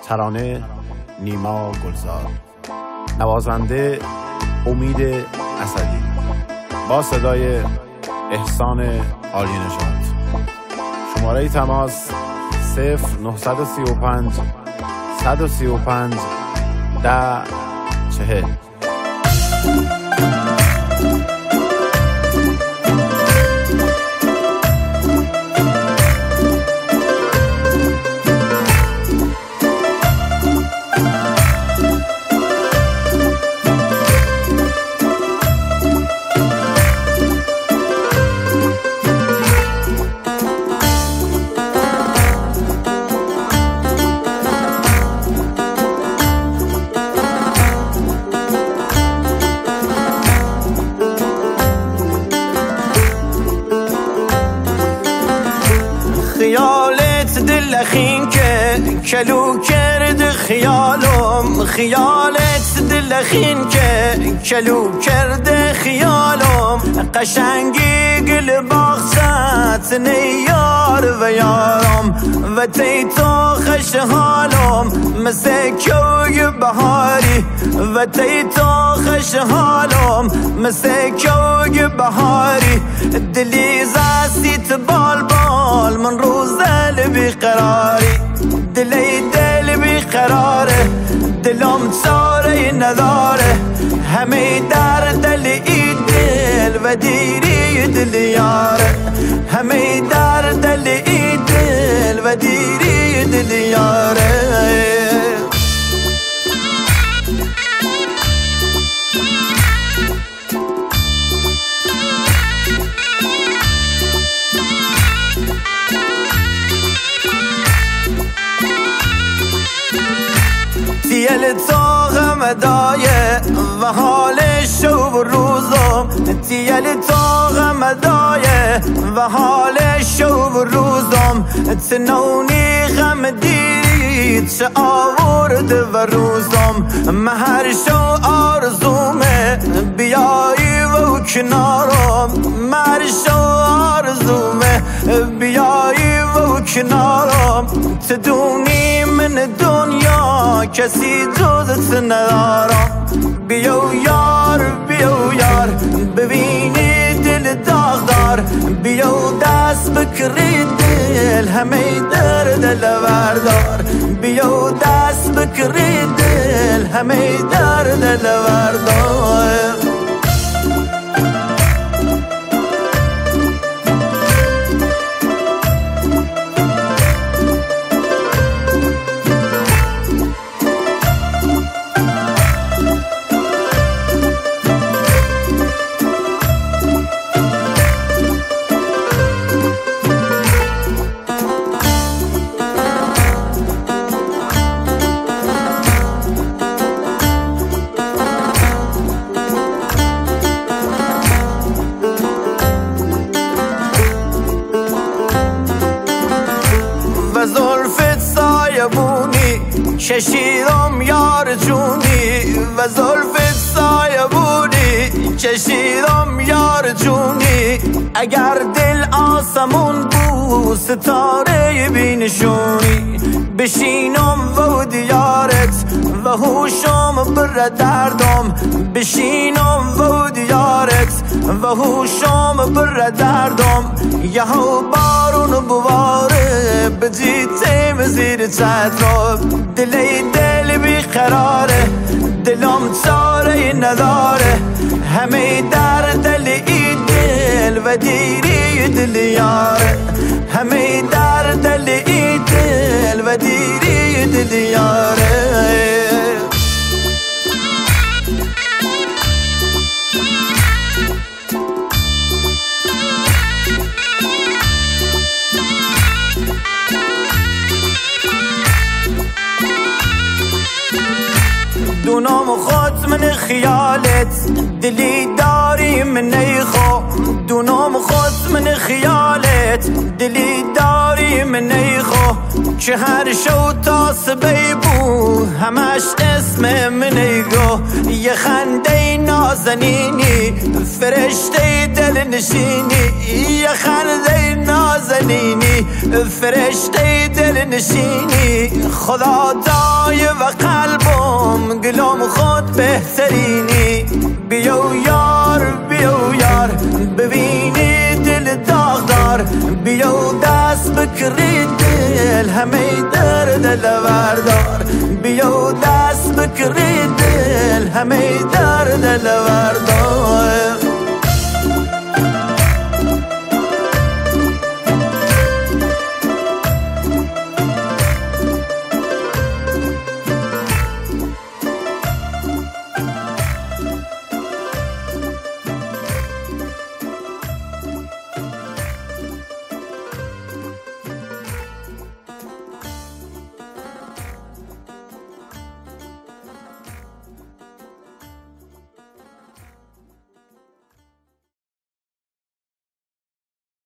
ترانه نیما گلزار، نوازنده امید اسدی، با صدای احسان عالی نژاد. شماره تماس 0935 135 1040. خیالت دلخین که کلو کرد خیالم، خیالت دلخین که کلو کرد خیالم. قشنگی گل باغچت نیار و یارم، و تی تو خش حالم مثل کوی بهاری، و تی تو خش حالم مثل کوی بهاری. دلی زستیت بال بال من روز دل بیقراری، دلی دل بیقراره، دلم چاره نداره. همه در دل ای دل و دیری دل یاره، همه در دل ای دل و دیری دل یاره. تیل تاغم دایه و حال شب روزم، تیل تاغم دایه و حال شب روزم. تنونی غم دیرید چه آورد و روزم. مهر شو آرزومه بیایی و کنارم، مهر شو آرزومه بیایی و کنارم. تدونی من دنیا کسی جزت ندارم. بیو یار بیو یار ببینی دل داغدار، بیو دست بکری دل همه در دل وردار، بیو دست بکری دل همه در دل وردار. چشیدم یار جونی و زلفت سایه بودی، چشیدم یار جونی. اگر دل آسمون بود ستاره بینشونی، بشینم و دیارت و هوشم بر دردم، بشینم و دیارت و هوشم بر دردم. یهو بارون بواره بجیتم زیر چترم، دلی دل بیقراره، دلم چاره نداره. همه در دل ای دل و دیری دل یاره، همه در دل ای دل و دیری دل یاره. دونم خود من خیالت دلی داری من نیخو، دونم خود من خیالت دلی داری من نیخو. که هر شو تاسبه بو همش اسم منیگو یه خنده نازنینی فرشته دل نشینی یه خنده نازنینی فرشته دل نشینی خدا دای و قلبم گلوم خود بهترینی بیو یار ببینی دل داغدار بیو دست بکری دل همه درد لوردار بیو دست بکری دل همه درد لوردار